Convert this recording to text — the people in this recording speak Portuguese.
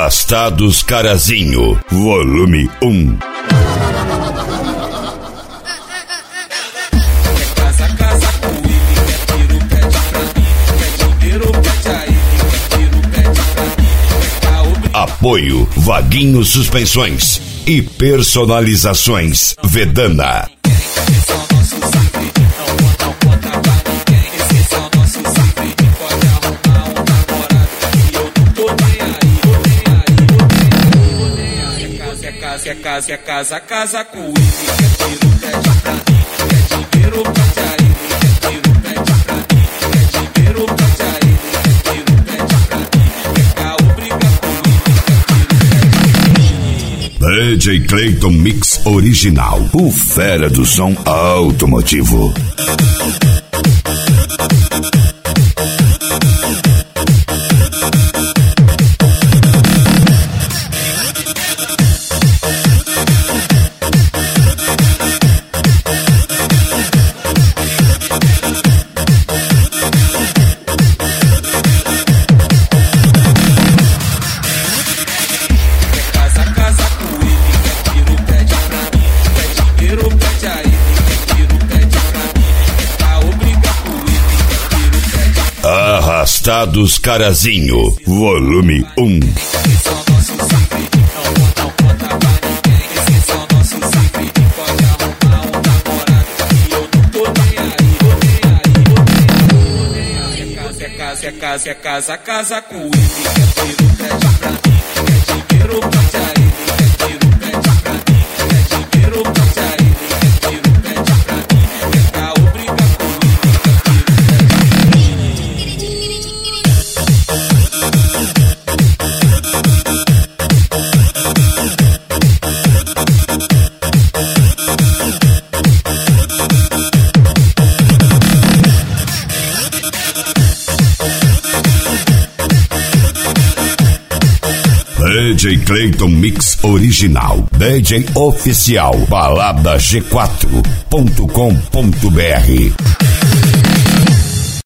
Arrastados Carazinho, volume 1. Apoio Vaguinho Suspensões e Personalizações Vedana. Casa com ele, quer tiro, pede pra mim, quer dinheiro, pede a ele, quer tiro, pede pra mim, quer dinheiro, pede a ele, quer tiro, pede pra mim, quer caô, briga comigo, DJ Clayton Mix Original, o fera do som automotivo. Arrastados Carazinho, volume 1. Casa com ele, quer tiro, pede pra mim, quer dinheiro, pede a ele, quer tiro, pede pra mim, quer dinheiro, pede a ele, quer tiro, pede pra mim, quer caô, briga DJ Clayton Mix Original, DJ Oficial, balada G4.com.br.